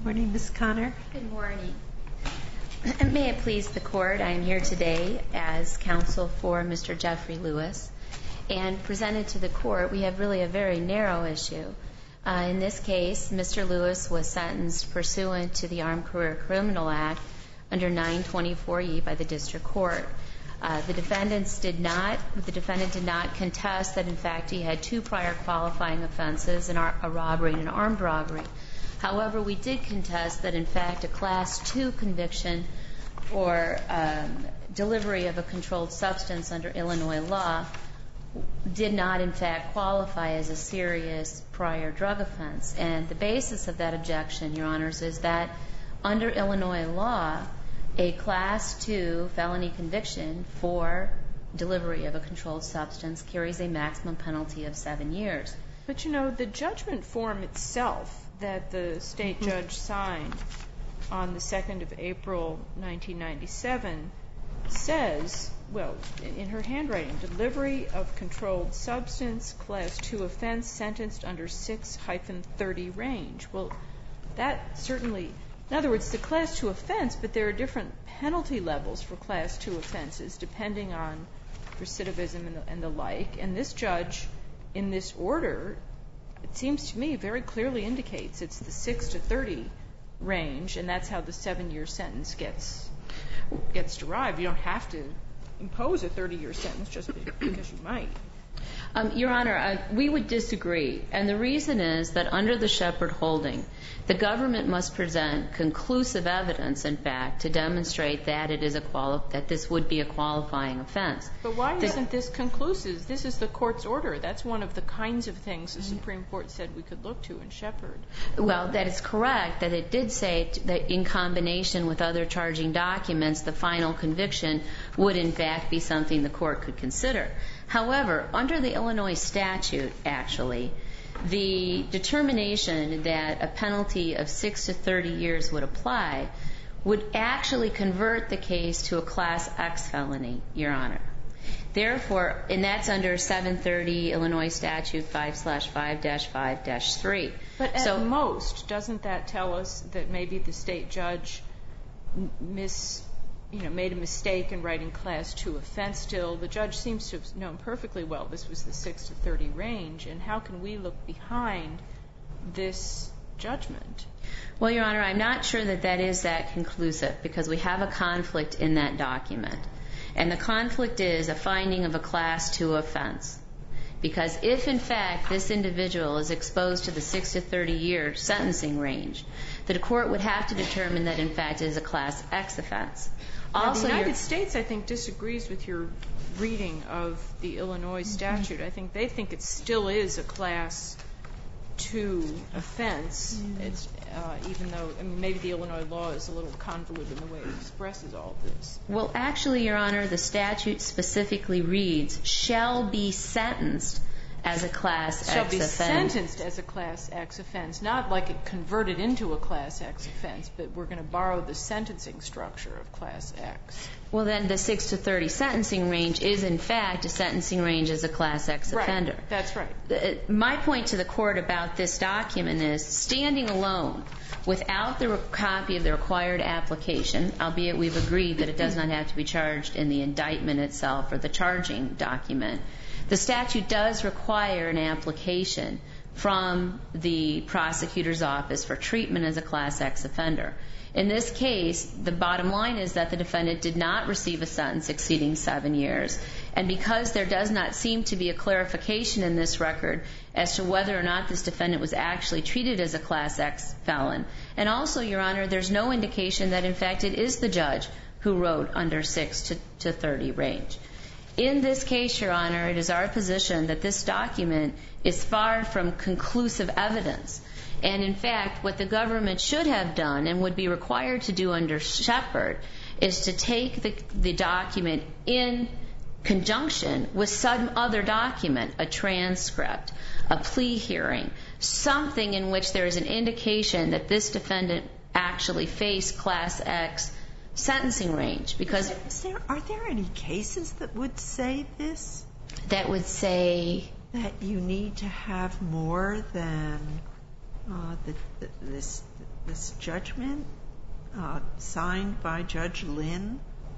Morning, Ms. Connor. Good morning. May it please the Court, I am here today as counsel for Mr. Jeffrey Lewis. And presented to the Court, we have really a very narrow issue. In this case, Mr. Lewis was sentenced pursuant to the Armed Career Criminal Act under 924E by the District Court. The defendant did not contest that, in fact, he had two prior qualifying offenses, a robbery and an armed robbery. However, we did contest that, in fact, a Class II conviction for delivery of a controlled substance under Illinois law did not, in fact, qualify as a serious prior drug offense. And the basis of that objection, Your Honors, is that under Illinois law, a Class II felony conviction for delivery of a controlled substance carries a maximum penalty of 7 years. But, you know, the judgment form itself that the state judge signed on the 2nd of April, 1997, says, well, in her handwriting, delivery of controlled substance, Class II offense, sentenced under 6-30 range. Well, that certainly, in other words, the Class II offense, but there are different penalty levels for Class II offenses depending on recidivism and the like. And this judge, in this order, it seems to me very clearly indicates it's the 6-30 range, and that's how the 7-year sentence gets derived. You don't have to impose a 30-year sentence just because you might. Your Honor, we would disagree. And the reason is that under the Shepard holding, the government must present conclusive evidence, in fact, to demonstrate that that this would be a qualifying offense. But why isn't this conclusive? This is the Court's order. That's one of the kinds of things the Supreme Court said we could look to in Shepard. Well, that is correct, that it did say that in combination with other charging documents, the final conviction would, in fact, be something the Court could consider. However, under the Illinois statute, actually, the determination that a penalty of 6 to 30 years would apply would actually convert the case to a Class X felony, Your Honor. Therefore, and that's under 730 Illinois statute 5/5-5-3. But at most, doesn't that tell us that maybe the state judge made a mistake in writing Class II offense still? The judge seems to have known perfectly well this was the 6 to 30 range, and how can we look behind this judgment? Well, Your Honor, I'm not sure that is that conclusive, because we have a conflict in that document. And the conflict is a finding of a Class II offense. Because if, in fact, this individual is exposed to the 6 to 30 year sentencing range, the Court would have to determine that, in fact, it is a Class X offense. Also, the United States, I think, disagrees with your reading of the Illinois statute. I think they think it still is a Class II offense, even though maybe the Illinois law is a little convoluted in the way it expresses all of this. Well, actually, Your Honor, the statute specifically reads, shall be sentenced as a Class X offense. Shall be sentenced as a Class X offense, not like it converted into a Class X offense, but we're going to borrow the sentencing structure of Class X. Well, then the 6 to 30 sentencing range is, in fact, a sentencing range as a Class X offender. Right. That's right. My point to the Court about this document is, standing alone, without the copy of the required application, albeit we've agreed that it does not have to be charged in the indictment itself or the charging document, the statute does require an application from the prosecutor's office for treatment as a Class X offender. In this case, the bottom line is that the defendant did not receive a sentence exceeding 7 years. And because there does not seem to be a clarification in this record as to whether or not this defendant was actually treated as a Class X felon, and also, Your Honor, there's no indication that, in fact, it is the judge who wrote under 6 to 30 range. In this case, Your Honor, it is our position that this document is far from conclusive evidence. And, in fact, what the government should have done and would be required to do under Shepard is to take the document in conjunction with some other document, a transcript, a plea hearing, something in which there is an indication that this defendant actually faced Class X sentencing range. Because are there any cases that would say this? That would say that you need to have more than this judgment signed by Judge Lynn?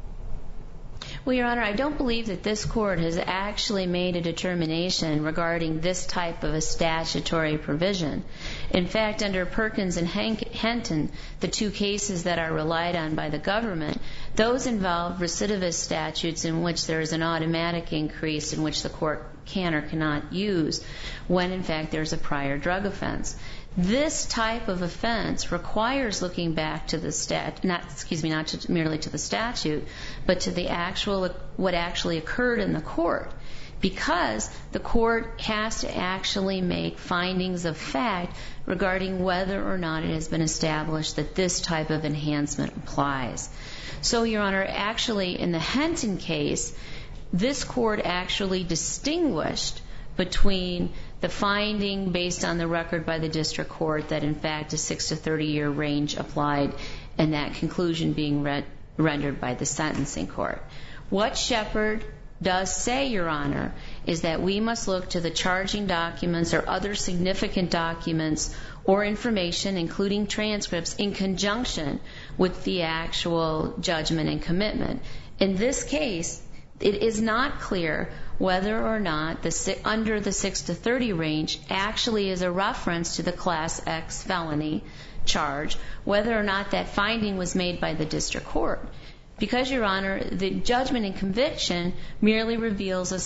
Well, Your Honor, I don't believe that this court has actually made a determination regarding this type of a statutory provision. In fact, under Perkins and Henton, the two cases that are relied on by the government, those involve recidivist statutes in which there is an automatic increase in which the court can or cannot use when, in fact, there's a prior drug offense. This type of offense requires looking back to the not merely to the statute, but to the what actually occurred in the court, because the court has to actually make findings of fact regarding whether or not it has been established that this type of enhancement applies. So, Your Honor, actually in the Henton case, this court actually distinguished between the finding based on the record by the district court that, in fact, a 6 to 30-year range applied, and that conclusion being rendered by the sentencing court. What Shepard does say, Your Honor, is that we must look to the charging documents or other significant documents or information, including transcripts, in conjunction with the actual judgment and commitment. In this case, it is not clear whether or not under the 6 to 30 range actually is a reference to the Class X felony charge, whether or not that finding was made by the district court. Because, Your Honor, the judgment and conviction merely reveals a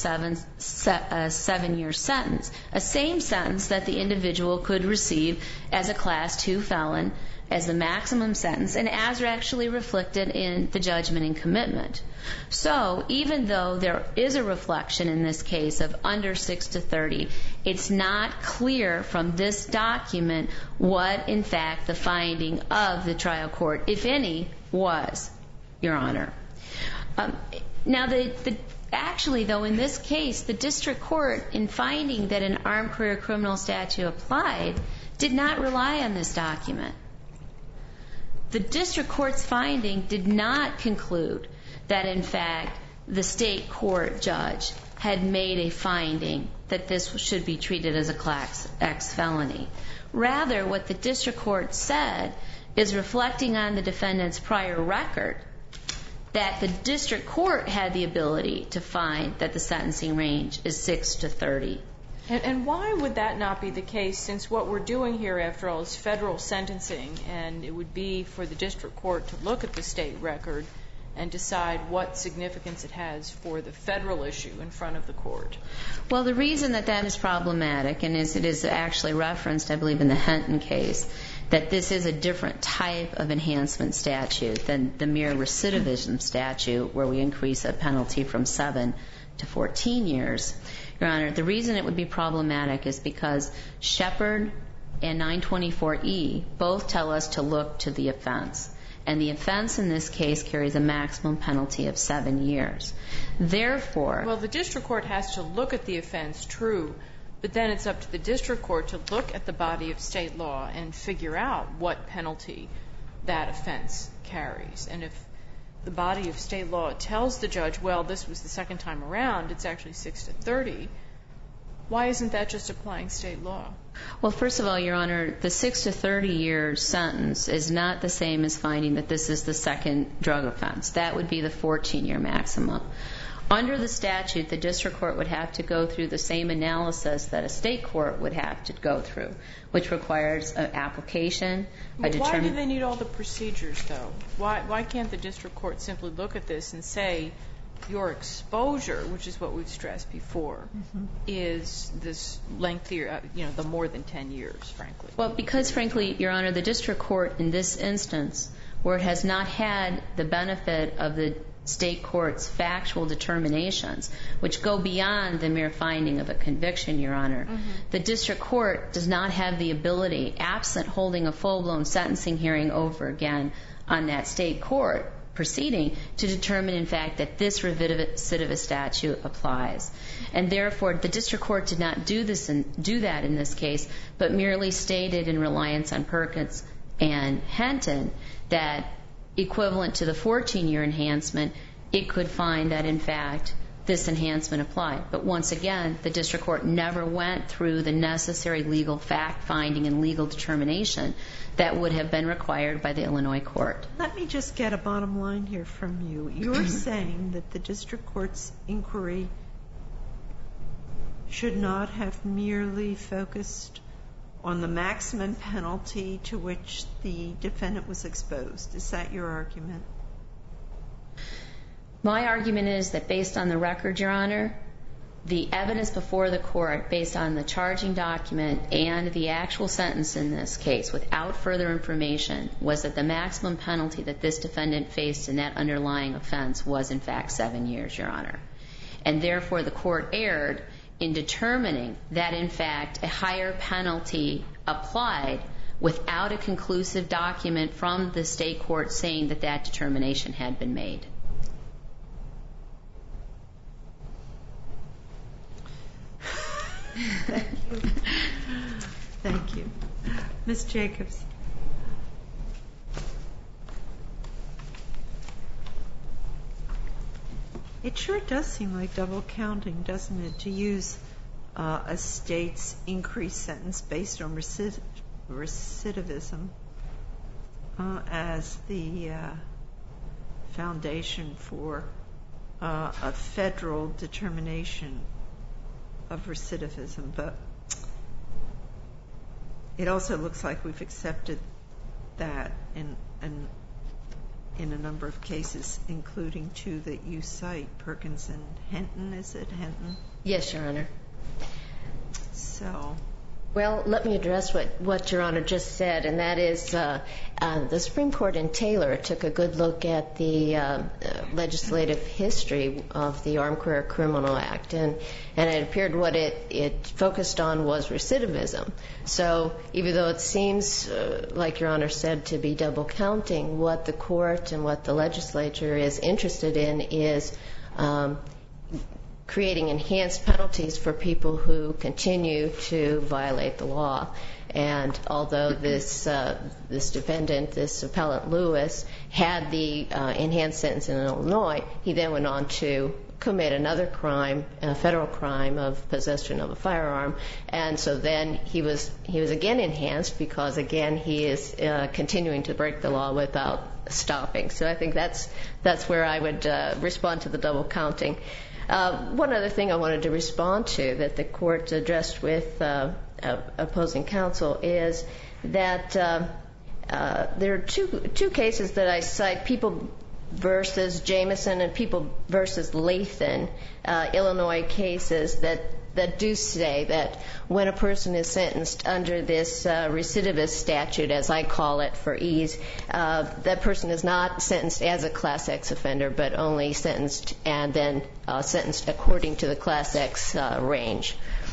7-year sentence, a same sentence that the individual could receive as a Class 2 felon as the maximum sentence, and as actually reflected in the judgment and commitment. So, even though there is a reflection in this case of under 6 to 30, it's not clear from this document what, in fact, the finding of the trial court, if any, was, Your Honor. Now, actually, though, in this case, the district court, in finding that an armed career criminal statute applied, did not rely on this document. The district court's finding did not conclude that, in fact, the state court judge had made a finding that this should be treated as a Class X felony. Rather, what the district court said is, reflecting on the defendant's prior record, that the district court had the ability to find that the sentencing range is 6 to 30. And why would that not be the case, since what we're doing here, after all, is federal sentencing, and it would be for the district court to look at the state record and decide what significance it has for the federal issue in front of the court? Well, the reason that that is problematic, and it is actually referenced, I believe, in the Henton case, that this is a different type of enhancement statute than the mere recidivism statute, where we increase a penalty from 7 to 14 years. Your Honor, the reason it would be problematic is because Shepard and 924E both tell us to look to the offense. And the offense in this case carries a maximum penalty of 7 years. Therefore... Well, the district court has to look at the offense, true, but then it's up to the district court to look at the body of state law and figure out what penalty that offense carries. And if the body of state law tells the judge, well, this was the second time around, it's actually 6 to 30, why isn't that just applying state law? Well, first of all, Your Honor, the 6 to 30-year sentence is not the same as finding that this is the second drug offense. That would be the 14-year maximum. Under the statute, the district court would have to go through the same analysis that a state court would have to go through, which requires an application, Why do they need all the procedures, though? Why can't the district court simply look at this and say, your exposure, which is what we've stressed before, is this lengthier, the more than 10 years, frankly? Well, because, frankly, Your Honor, the district court in this instance, where it has not had the benefit of the state court's factual determinations, which go beyond the mere finding of a conviction, Your Honor, the district court does not have the ability, absent holding a full-blown sentencing hearing over again on that state court proceeding, to determine, in fact, that this recidivist statute applies. And therefore, the district court did not do that in this case, but merely stated in reliance on Perkins and Henton that equivalent to the 14-year enhancement, it could find that, in fact, this enhancement applied. But once again, the district court never went through the necessary legal fact-finding and legal determination that would have been required by the Illinois court. Let me just get a bottom line here from you. You're saying that the district court's inquiry should not have merely focused on the maximum penalty to which the defendant was exposed. Is that your argument? My argument is that based on the record, Your Honor, the evidence before the court, based on the charging document and the actual sentence in this case, without further information, was that the maximum penalty that this defendant faced in that underlying offense was, in fact, 7 years, Your Honor. And therefore, the court erred in determining that, in fact, a higher penalty applied without a conclusive document from the state court saying that that determination had been made. Thank you. Thank you. Ms. Jacobs. It sure does seem like double counting, doesn't it, to use a state's increased sentence based on recidivism as the foundation for a federal determination of recidivism. But it also looks like we've accepted that in a number of cases, including two that you cite, Perkins and Henton. Is it Henton? Yes, Your Honor. So, well, let me address what Your Honor just said, and that is the Supreme Court in Taylor took a good look at the legislative history of the Armed Career Criminal Act, and it appeared what it focused on was recidivism. So even though it seems, like Your Honor said, to be double counting, what the court and what the legislature is interested in is creating enhanced penalties for people who continue to violate the law. And although this defendant, this appellant Lewis, had the enhanced sentence in Illinois, he then went on to commit another crime, a federal crime of possession of a firearm, and so then he was again enhanced because again he is continuing to break the law without stopping. So I think that's where I would respond to the double counting. One other thing I wanted to respond to that the court addressed with opposing counsel is that there are two cases that I cite, People versus Jameson and People versus Lathan, Illinois cases that do say that when a person is sentenced under this recidivist statute, as I call it for ease, that person is not sentenced as a Class X offender, but only sentenced and then sentenced according to the Class X range.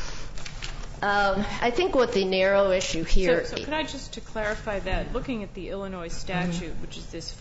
I think what the narrow issue here... So could I just, to clarify that, looking at the Illinois statute, which is this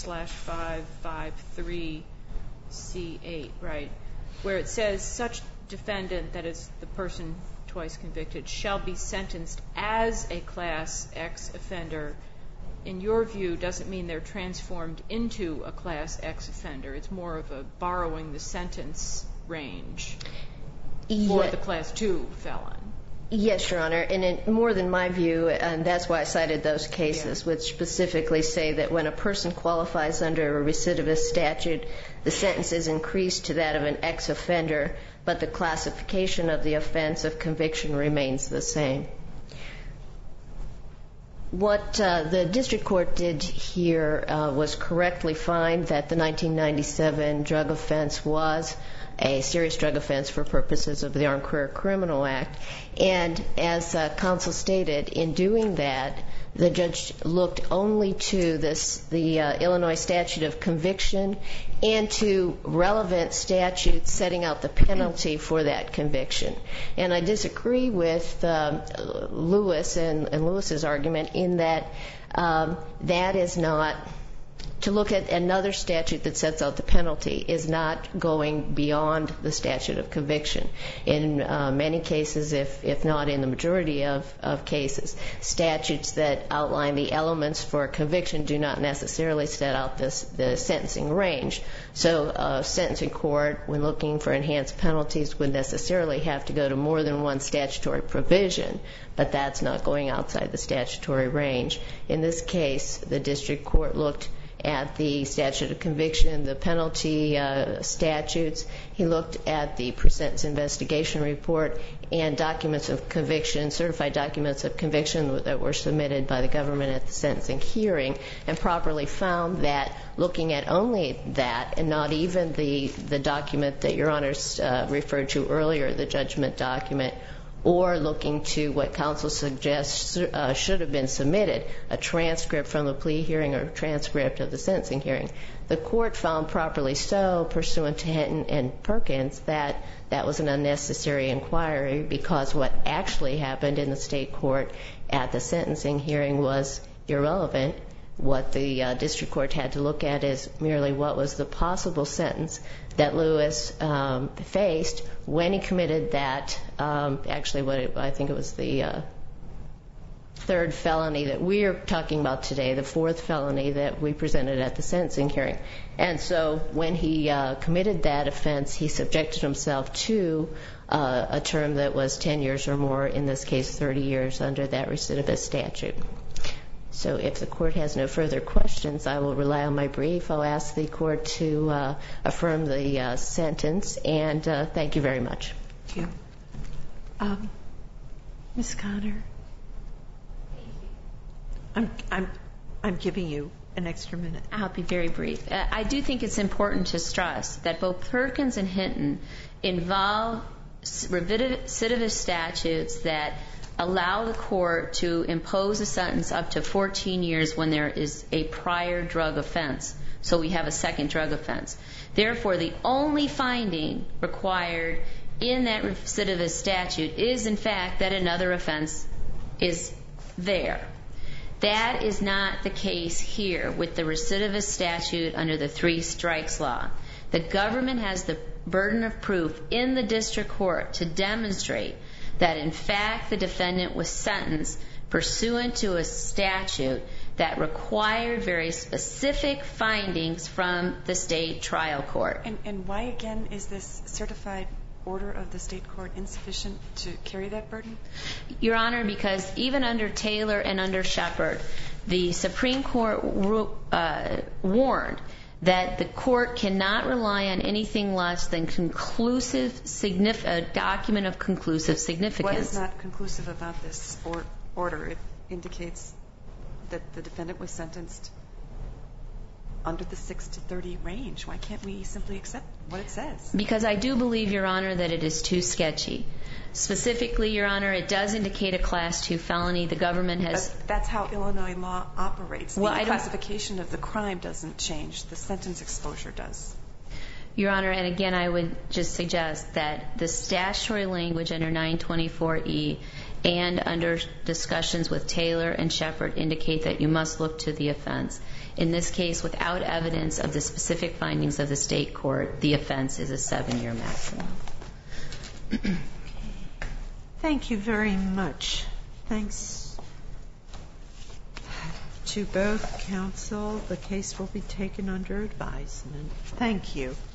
5/553C8, right, where it says such defendant, that is the person twice convicted, shall be sentenced as a Class X offender, in your view, doesn't mean they're transformed into a Class X offender. It's more of a borrowing the sentence range for the Class II felon. Yes, Your Honor, and more than my view, and that's why I cited those cases, which specifically say that when a person qualifies under a recidivist statute, the sentence is increased to that of an ex-offender, but the classification of the offense of conviction remains the same. What the district court did here was correctly find that the 1997 drug offense was a serious drug offense for purposes of the Armed Career Criminal Act. And as counsel stated, in doing that, the judge looked only to the Illinois statute of conviction and to relevant statutes setting out the penalty for that conviction. And I disagree with Lewis and Lewis's argument in that that is not to look at another statute that sets out the penalty is not going beyond the statute of conviction. In many cases, if not in the majority of cases, statutes that outline the elements for conviction do not necessarily set out the sentencing range. So a sentencing court, when looking for enhanced penalties, would necessarily have to go to more than one statutory provision, but that's not going outside the statutory range. In this case, the district court looked at the statute of conviction, the penalty statutes. He looked at the pre-sentence investigation report and documents of conviction, certified documents of conviction that were submitted by the government at the sentencing hearing, and properly found that looking at only that and not even the document that Your Honors referred to earlier, the judgment document, or looking to what counsel suggests should have been submitted, a transcript from the plea hearing or a transcript of the sentencing hearing. The court found properly so, pursuant to Hinton and Perkins, that that was an unnecessary inquiry because what actually happened in the state court at the sentencing hearing was irrelevant. What the district court had to look at is merely what was the possible sentence that Lewis faced when he committed that, I think it was the third felony that we're talking about today, the fourth felony that we presented at the sentencing hearing. And so when he committed that offense, he subjected himself to a term that was 10 years or more, in this case 30 years, under that recidivist statute. So if the court has no further questions, I will rely on my brief. I'll ask the court to affirm the sentence, and thank you very much. Thank you. Ms. Connor? I'm giving you an extra minute. I'll be very brief. I do think it's important to stress that both Perkins and Hinton involve recidivist statutes that allow the court to impose a sentence up to 14 years when there is a prior drug offense. So we have a second drug offense. Therefore, the only finding required in that recidivist statute is, in fact, that another offense is there. That is not the case here with the recidivist statute under the three strikes law. The government has the burden of proof in the district court to demonstrate that, in fact, the defendant was sentenced pursuant to a statute that required very specific findings from the state trial court. And why, again, is this certified order of the state court insufficient to carry that burden? Your Honor, because even under Taylor and under Shepard, the Supreme Court warned that the court cannot rely on anything less than a document of conclusive significance. What is not conclusive about this order? It indicates that the defendant was sentenced under the 6 to 30 range. Why can't we simply accept what it says? Because I do believe, Your Honor, that it is too sketchy. Specifically, Your Honor, it does indicate a Class II felony. The government has... But that's how Illinois law operates. Well, the classification of the crime doesn't change. The sentence exposure does. Your Honor, and again, I would just suggest that the statutory language under 924E and under discussions with Taylor and Shepard indicate that you must look to the offense. In this case, without evidence of the specific findings of the state court, the offense is a 7-year maximum. Thank you very much. Thanks to both counsel. The case will be taken under advisement. Thank you.